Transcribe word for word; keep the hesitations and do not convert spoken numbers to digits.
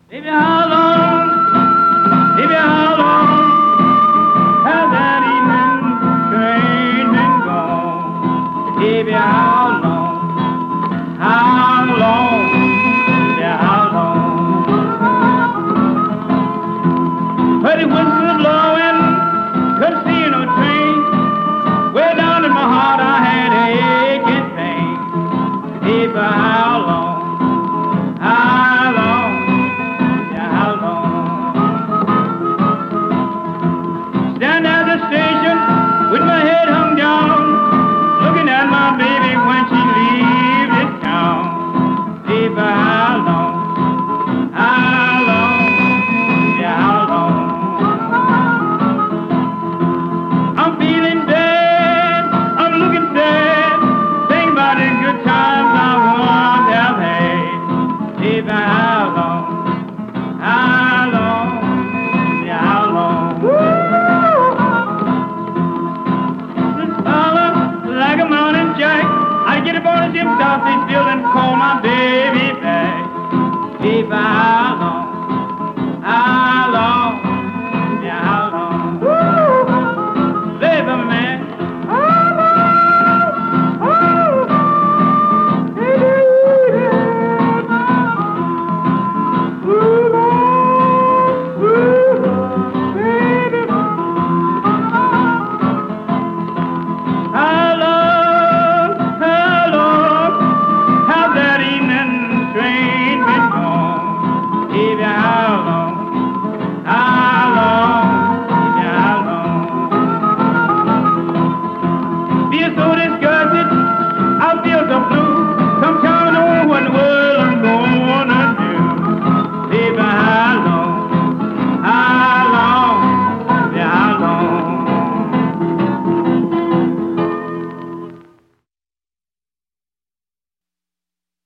Baby, how long, baby, how long has that evening train been gone? Baby, how long, how long, yeah, how long? Heard it whistle blowing, couldn't see no train. Way down in my heart I had a aching pain. Baby, how long, how long? Stand at the station with my head hung down, looking at my baby when she leaves this town. Baby, how long, how long, yeah, how long? I'm feeling bad, I'm looking sad, think about the good times I once have had. Baby, how long, how long, yeah, how long? Like a mountain jack, I get aboard a ship, stop this building, call my baby back. Baby, how long?